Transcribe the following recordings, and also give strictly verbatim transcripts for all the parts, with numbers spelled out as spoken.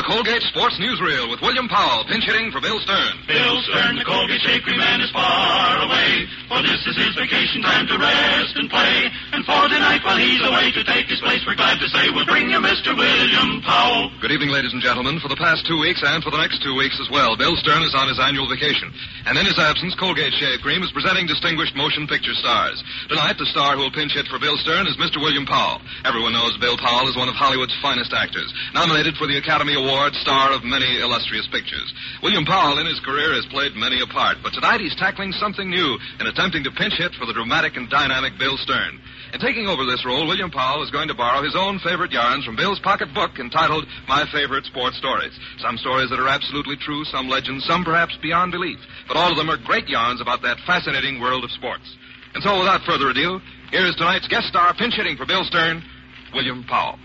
Colgate Sports Newsreel with William Powell, pinch hitting for Bill Stern. Bill Stern, the Colgate Shave Cream Man, is far away, for this is his vacation time to rest and play. And for tonight, while he's away to take his place, we're glad to say we'll bring you Mister William Powell. Good evening, ladies and gentlemen. For the past two weeks and for the next two weeks as well, Bill Stern is on his annual vacation. And in his absence, Colgate Shave Cream is presenting distinguished motion picture stars. Tonight, the star who will pinch hit for Bill Stern is Mister William Powell. Everyone knows Bill Powell is one of Hollywood's finest actors, nominated for the Academy Award, star of many illustrious pictures. William Powell, in his career, has played many a part, but tonight he's tackling something new in attempting to pinch hit for the dramatic and dynamic Bill Stern. In taking over this role, William Powell is going to borrow his own favorite yarns from Bill's pocket book entitled My Favorite Sports Stories. Some stories that are absolutely true, some legends, some perhaps beyond belief. But all of them are great yarns about that fascinating world of sports. And so, without further ado, here is tonight's guest star pinch hitting for Bill Stern, William Powell.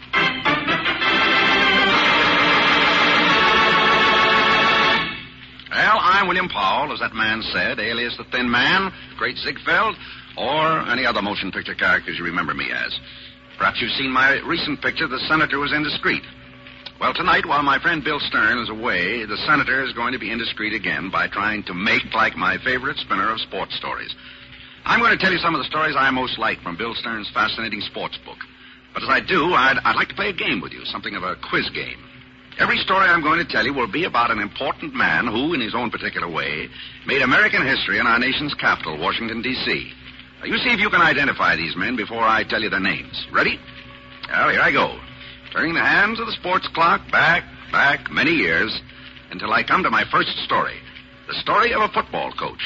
Well, I'm William Powell, as that man said, alias the Thin Man, Great Ziegfeld, or any other motion picture characters you remember me as. Perhaps you've seen my recent picture, The Senator Was Indiscreet. Well, tonight, while my friend Bill Stern is away, the Senator is going to be indiscreet again by trying to make like my favorite spinner of sports stories. I'm going to tell you some of the stories I most like from Bill Stern's fascinating sports book. But as I do, I'd, I'd like to play a game with you, something of a quiz game. Every story I'm going to tell you will be about an important man who, in his own particular way, made American history in our nation's capital, Washington, D C Now, you see if you can identify these men before I tell you their names. Ready? Well, here I go. Turning the hands of the sports clock back, back many years, until I come to my first story. The story of a football coach.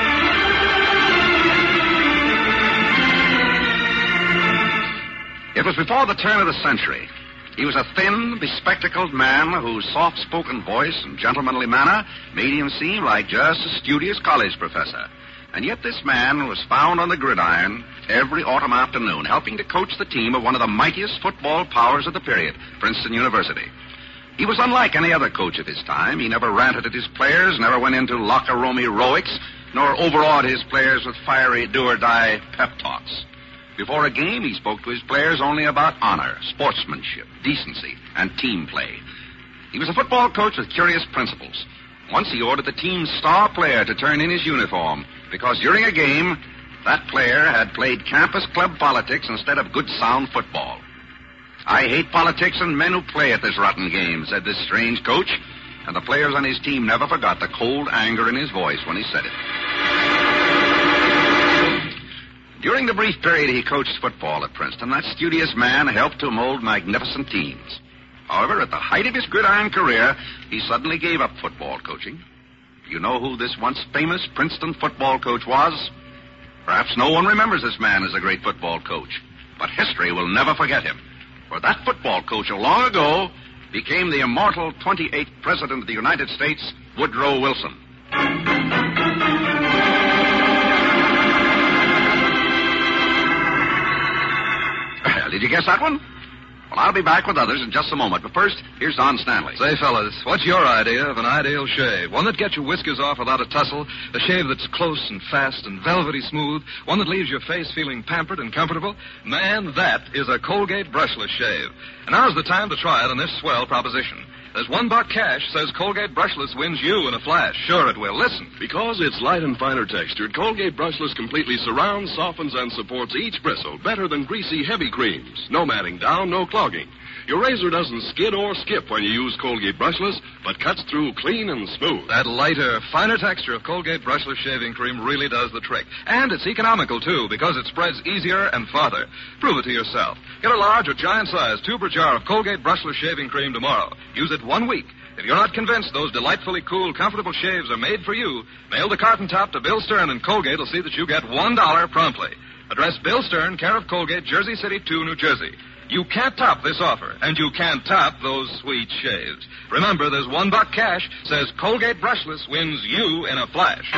It was before the turn of the century. He was a thin, bespectacled man whose soft-spoken voice and gentlemanly manner made him seem like just a studious college professor. And yet this man was found on the gridiron every autumn afternoon, helping to coach the team of one of the mightiest football powers of the period, Princeton University. He was unlike any other coach of his time. He never ranted at his players, never went into locker-room heroics, nor overawed his players with fiery do-or-die pep talks. Before a game, he spoke to his players only about honor, sportsmanship, decency, and team play. He was a football coach with curious principles. Once he ordered the team's star player to turn in his uniform because during a game, that player had played campus club politics instead of good, sound football. I hate politics and men who play at this rotten game, said this strange coach, and the players on his team never forgot the cold anger in his voice when he said it. During the brief period he coached football at Princeton, that studious man helped to mold magnificent teams. However, at the height of his gridiron career, he suddenly gave up football coaching. You know who this once famous Princeton football coach was? Perhaps no one remembers this man as a great football coach, but history will never forget him. For that football coach long ago became the immortal twenty-eighth President of the United States, Woodrow Wilson. Did you guess that one? Well, I'll be back with others in just a moment. But first, here's Don Stanley. Say, fellas, what's your idea of an ideal shave? One that gets your whiskers off without a tussle, a shave that's close and fast and velvety smooth, one that leaves your face feeling pampered and comfortable? Man, that is a Colgate brushless shave. And now's the time to try it on this swell proposition. There's one buck cash says Colgate brushless wins you in a flash. Sure it will. Listen. Because it's light and finer textured, Colgate brushless completely surrounds, softens, and supports each bristle better than greasy, heavy creams. No matting down, no clogging. Your razor doesn't skid or skip when you use Colgate brushless, but cuts through clean and smooth. That lighter, finer texture of Colgate brushless shaving cream really does the trick. And it's economical, too, because it spreads easier and farther. Prove it to yourself. Get a large or giant size tube or jar of Colgate brushless shaving cream tomorrow. Use it one week. If you're not convinced those delightfully cool, comfortable shaves are made for you, mail the carton top to Bill Stern, and Colgate will see that you get one dollar promptly. Address Bill Stern, care of Colgate, Jersey City two, New Jersey. You can't top this offer, and you can't top those sweet shaves. Remember, there's one buck cash says Colgate brushless wins you in a flash.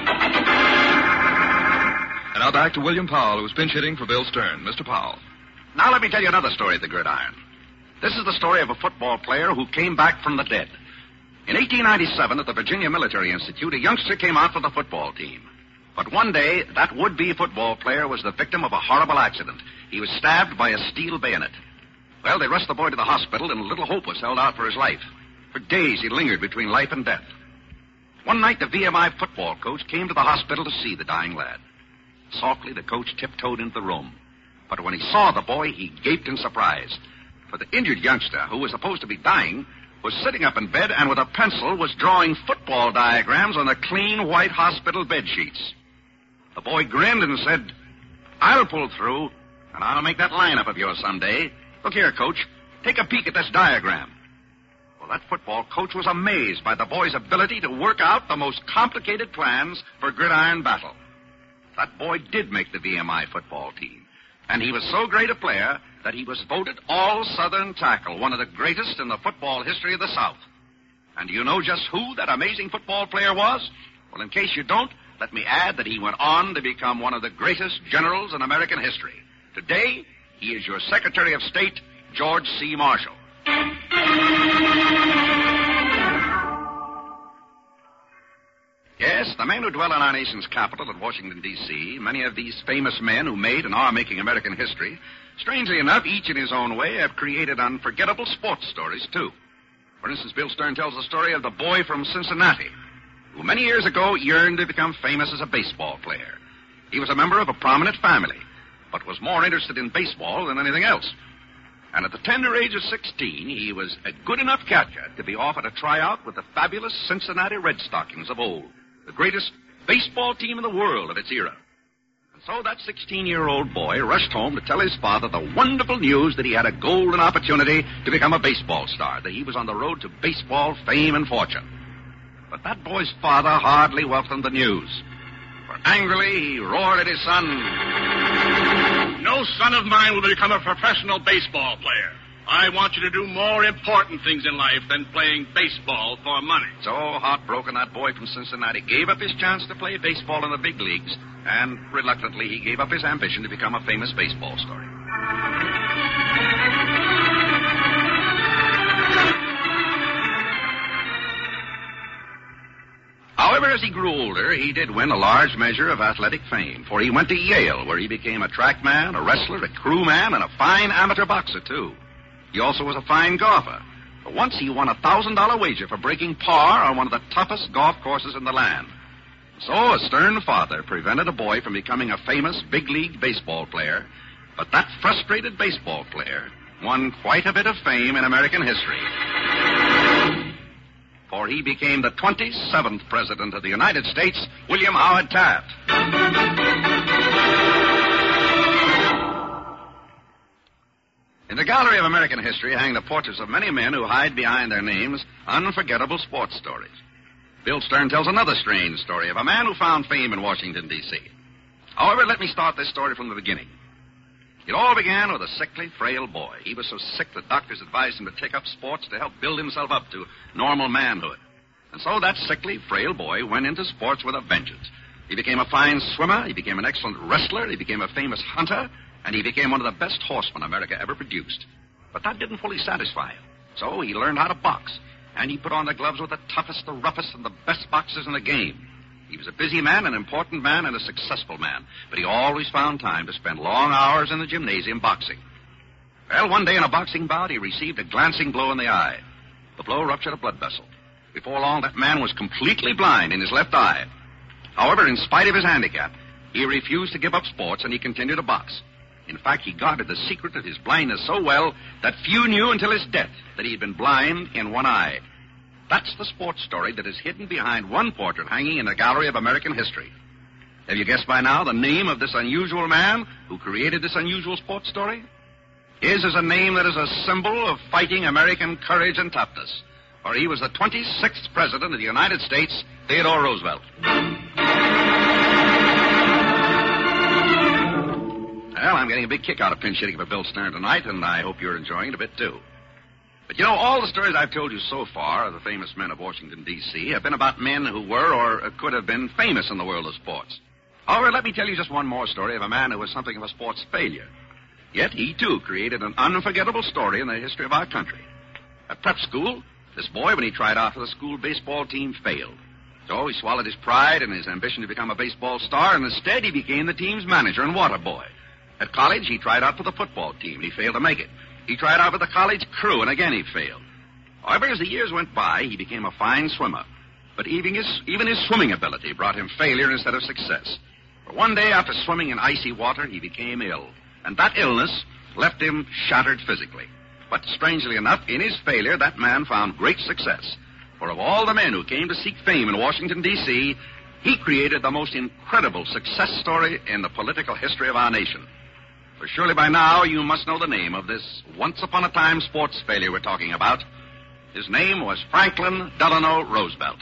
And now back to William Powell, who's pinch hitting for Bill Stern. Mister Powell. Now let me tell you another story of the gridiron. This is the story of a football player who came back from the dead. In eighteen ninety-seven, at the Virginia Military Institute, a youngster came out for the football team. But one day, that would-be football player was the victim of a horrible accident. He was stabbed by a steel bayonet. Well, they rushed the boy to the hospital, and little hope was held out for his life. For days he lingered between life and death. One night, the V M I football coach came to the hospital to see the dying lad. Softly, the coach tiptoed into the room. But when he saw the boy, he gaped in surprise. For the injured youngster, who was supposed to be dying, was sitting up in bed and with a pencil was drawing football diagrams on the clean white hospital bed sheets. The boy grinned and said, "I'll pull through, and I'll make that lineup of yours someday. Look here, Coach. Take a peek at this diagram." Well, that football coach was amazed by the boy's ability to work out the most complicated plans for gridiron battle. That boy did make the V M I football team, and he was so great a player that he was voted All-Southern Tackle, one of the greatest in the football history of the South. And do you know just who that amazing football player was? Well, in case you don't, let me add that he went on to become one of the greatest generals in American history. Today, he is your Secretary of State, George C. Marshall. Yes, the men who dwell in our nation's capital at Washington, D C, many of these famous men who made and are making American history, strangely enough, each in his own way, have created unforgettable sports stories, too. For instance, Bill Stern tells the story of the boy from Cincinnati, who many years ago yearned to become famous as a baseball player. He was a member of a prominent family, but was more interested in baseball than anything else. And at the tender age of sixteen, he was a good enough catcher to be offered a tryout with the fabulous Cincinnati Red Stockings of old, the greatest baseball team in the world of its era. And so that sixteen-year-old boy rushed home to tell his father the wonderful news that he had a golden opportunity to become a baseball star, that he was on the road to baseball fame and fortune. But that boy's father hardly welcomed the news. For angrily, he roared at his son, "No son of mine will become a professional baseball player. I want you to do more important things in life than playing baseball for money." So heartbroken, that boy from Cincinnati gave up his chance to play baseball in the big leagues, and reluctantly he gave up his ambition to become a famous baseball star. However, as he grew older, he did win a large measure of athletic fame, for he went to Yale, where he became a track man, a wrestler, a crewman, and a fine amateur boxer, too. He also was a fine golfer. But once he won a one thousand dollars wager for breaking par on one of the toughest golf courses in the land. So a stern father prevented a boy from becoming a famous big league baseball player, but that frustrated baseball player won quite a bit of fame in American history. For he became the twenty-seventh President of the United States, William Howard Taft. In the Gallery of American History hang the portraits of many men who hide behind their names unforgettable sports stories. Bill Stern tells another strange story of a man who found fame in Washington, D C. However, let me start this story from the beginning. It all began with a sickly, frail boy. He was so sick that doctors advised him to take up sports to help build himself up to normal manhood. And so that sickly, frail boy went into sports with a vengeance. He became a fine swimmer, he became an excellent wrestler, he became a famous hunter, and he became one of the best horsemen America ever produced. But that didn't fully satisfy him. So he learned how to box, and he put on the gloves with the toughest, the roughest, and the best boxers in the game. He was a busy man, an important man, and a successful man, but he always found time to spend long hours in the gymnasium boxing. Well, one day in a boxing bout, he received a glancing blow in the eye. The blow ruptured a blood vessel. Before long, that man was completely blind in his left eye. However, in spite of his handicap, he refused to give up sports, and he continued to box. In fact, he guarded the secret of his blindness so well that few knew until his death that he had been blind in one eye. That's the sports story that is hidden behind one portrait hanging in the Gallery of American History. Have you guessed by now the name of this unusual man who created this unusual sports story? His is a name that is a symbol of fighting American courage and toughness, for he was the twenty-sixth President of the United States, Theodore Roosevelt. Well, I'm getting a big kick out of pinch hitting for Bill Stern tonight, and I hope you're enjoying it a bit, too. But, you know, all the stories I've told you so far of the famous men of Washington, D C, have been about men who were or could have been famous in the world of sports. However, let me tell you just one more story of a man who was something of a sports failure. Yet he, too, created an unforgettable story in the history of our country. At prep school, this boy, when he tried out for the school baseball team, failed. So he swallowed his pride and his ambition to become a baseball star, and instead he became the team's manager and water boy. At college, he tried out for the football team, and he failed to make it. He tried out for the college crew, and again he failed. However, as the years went by, he became a fine swimmer. But even his, even his swimming ability brought him failure instead of success. For one day after swimming in icy water, he became ill. And that illness left him shattered physically. But strangely enough, in his failure, that man found great success. For of all the men who came to seek fame in Washington, D C, he created the most incredible success story in the political history of our nation. For surely by now you must know the name of this once-upon-a-time sports failure we're talking about. His name was Franklin Delano Roosevelt.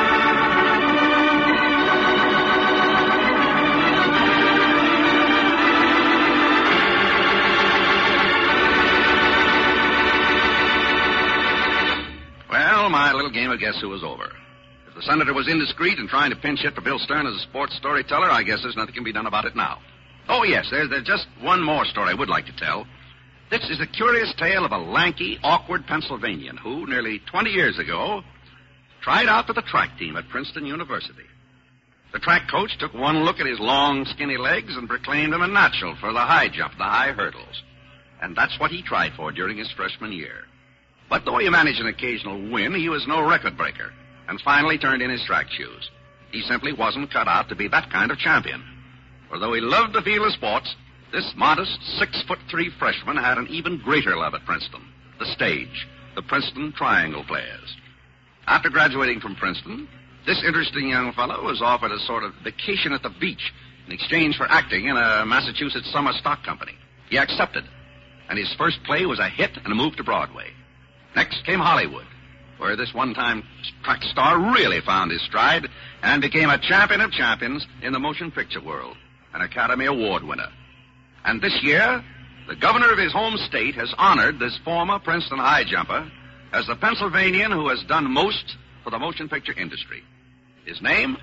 Well, my little game of guess who was over. If the senator was indiscreet and trying to pinch hit for Bill Stern as a sports storyteller, I guess there's nothing can be done about it now. Oh, yes, there's, there's just one more story I would like to tell. This is a curious tale of a lanky, awkward Pennsylvanian who, nearly twenty years ago, tried out for the track team at Princeton University. The track coach took one look at his long, skinny legs and proclaimed him a natural for the high jump, the high hurdles. And that's what he tried for during his freshman year. But though he managed an occasional win, he was no record breaker, and finally turned in his track shoes. He simply wasn't cut out to be that kind of champion. For though he loved the field of sports, this modest six-foot-three freshman had an even greater love at Princeton, the stage, the Princeton Triangle Players. After graduating from Princeton, this interesting young fellow was offered a sort of vacation at the beach in exchange for acting in a Massachusetts summer stock company. He accepted, and his first play was a hit and a move to Broadway. Next came Hollywood, where this one-time track star really found his stride and became a champion of champions in the motion picture world, an Academy Award winner. And this year, the governor of his home state has honored this former Princeton high jumper as the Pennsylvanian who has done most for the motion picture industry. His name?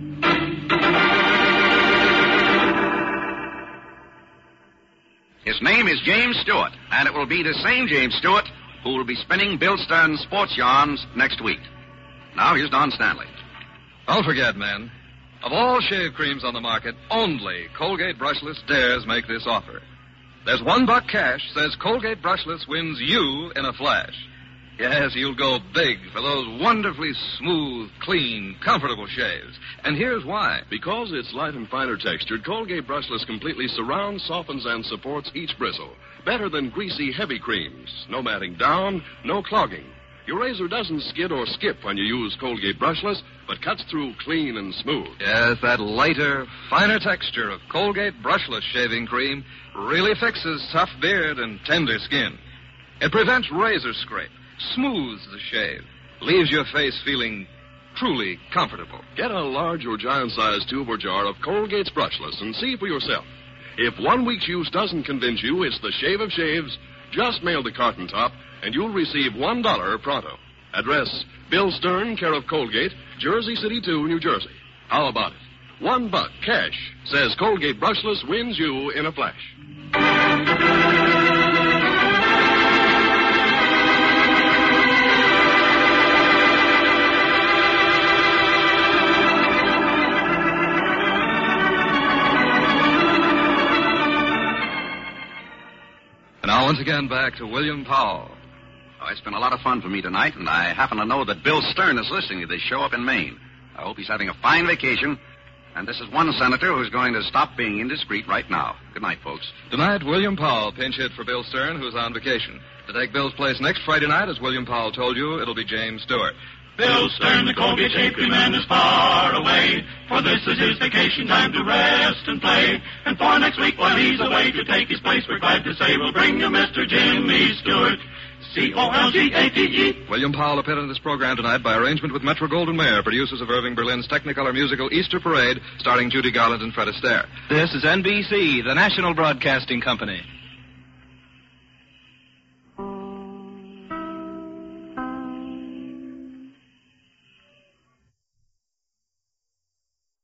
His name is James Stewart, and it will be the same James Stewart who will be spinning Bill Stern's sports yarns next week. Now, here's Don Stanley. Don't forget, men, of all shave creams on the market, only Colgate Brushless dares make this offer. There's one buck cash says Colgate Brushless wins you in a flash. Yes, you'll go big for those wonderfully smooth, clean, comfortable shaves. And here's why. Because it's light and finer textured, Colgate Brushless completely surrounds, softens, and supports each bristle. Better than greasy, heavy creams. No matting down, no clogging. Your razor doesn't skid or skip when you use Colgate Brushless, but cuts through clean and smooth. Yes, that lighter, finer texture of Colgate Brushless shaving cream really fixes tough beard and tender skin. It prevents razor scrape, smooths the shave, leaves your face feeling truly comfortable. Get a large or giant-sized tube or jar of Colgate's Brushless and see for yourself. If one week's use doesn't convince you it's the shave of shaves, just mail the carton top and you'll receive one dollar pronto. Address, Bill Stern, care of Colgate, Jersey City two, New Jersey. How about it? One buck, cash, says Colgate Brushless wins you in a flash. And now once again back to William Powell. Oh, it's been a lot of fun for me tonight, and I happen to know that Bill Stern is listening to this show up in Maine. I hope he's having a fine vacation, and this is one senator who's going to stop being indiscreet right now. Good night, folks. Tonight, William Powell pinch hit for Bill Stern, who's on vacation. To take Bill's place next Friday night, as William Powell told you, it'll be James Stewart. Bill Stern, the Colgate Shave Cream Man, is far away, for this is his vacation time to rest and play. And for next week, while he's away to take his place, we're glad to say we'll bring you Mister Jimmy Stewart. C O L G A T E. William Powell appeared in this program tonight by arrangement with Metro-Goldwyn-Mayer, producers of Irving Berlin's Technicolor musical Easter Parade, starring Judy Garland and Fred Astaire. This is N B C, the national broadcasting company.